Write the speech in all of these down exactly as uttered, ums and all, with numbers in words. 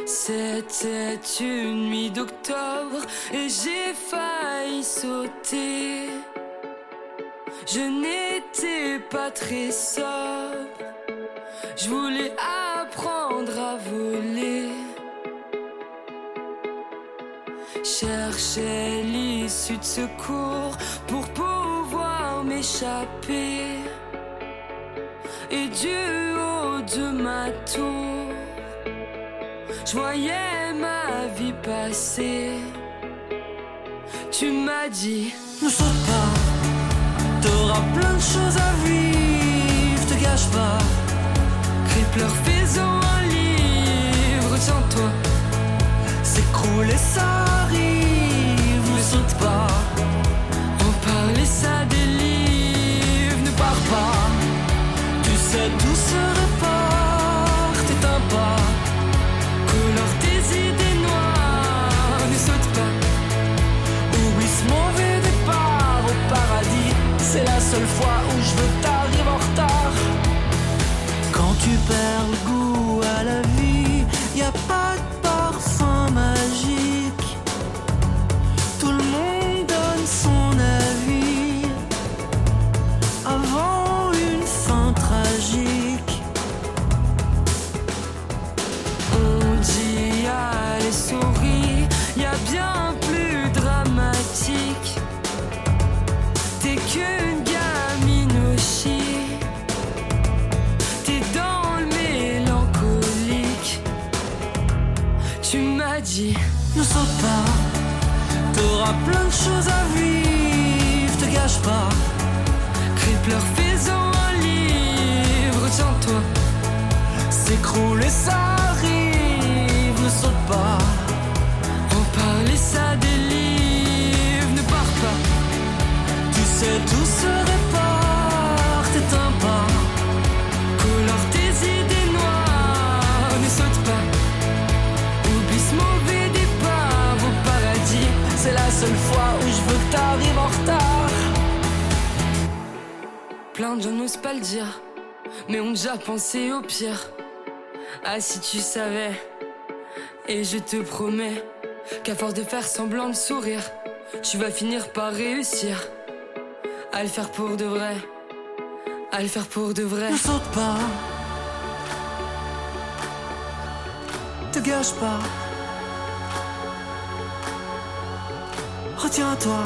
C'était une nuit d'octobre et j'ai failli sauter. Je n'étais pas très sobre. Je voulais apprendre à voler. Cherchais l'issue de secours pour pouvoir m'échapper. Et du haut de ma tour, je voyais ma vie passer. Tu m'as dit, ne saute pas, t'auras plein de choses à vivre, te gâche pas. Crie, pleure, fais-en un livre, tiens-toi. S'écroule et ça arrive, ne saute pas. En parler ça délivre, ne pars pas. Tu sais d'où se reporte, t'éteins pas. Colore tes idées noires, ne saute pas. Oublie ce mauvais départ au paradis. C'est la seule fois où je veux que t'arrives en retard. Quand tu perds le goût à la vie, y a pas de parfum magique. Tout le monde donne son avis avant une fin tragique. On dit allez souris, y a bien plus dramatique. T'es qu'une gamine au chic. T'es dans le mélancolique. Tu m'as dit, ne saute pas, t'auras plein de choses à vivre, te gâche pas. crie, pleure, fais-en un livre, tiens-toi. S'écroule et ça arrive, ne saute pas. En parler ça délivre, ne pars pas. Tu sais tout se répare, t'éteins pas. Colore tes idées noires, ne saute pas. Oublie ce mauvais départ au paradis. C'est la seule fois où je veux que t'arrives en retard. Plein de gens n'osent pas le dire, mais ont déjà pensé au pire. Ah si tu savais. Et je te promets qu'à force de faire semblant de sourire, tu vas finir par réussir à le faire pour de vrai. À le faire pour de vrai. Ne saute pas, te gâche pas. Retiens-toi,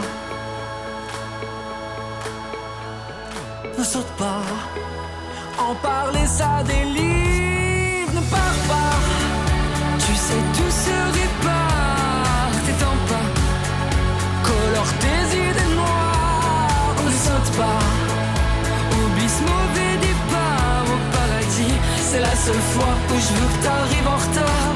ne saute pas. En parler ça délivre, ne pars pas. Tu sais tout se répare, t'étends pas. Colore tes idées noires, ne saute pas. Oublie ce mauvais départ au paradis. C'est la seule fois où je veux que t'arrives en retard.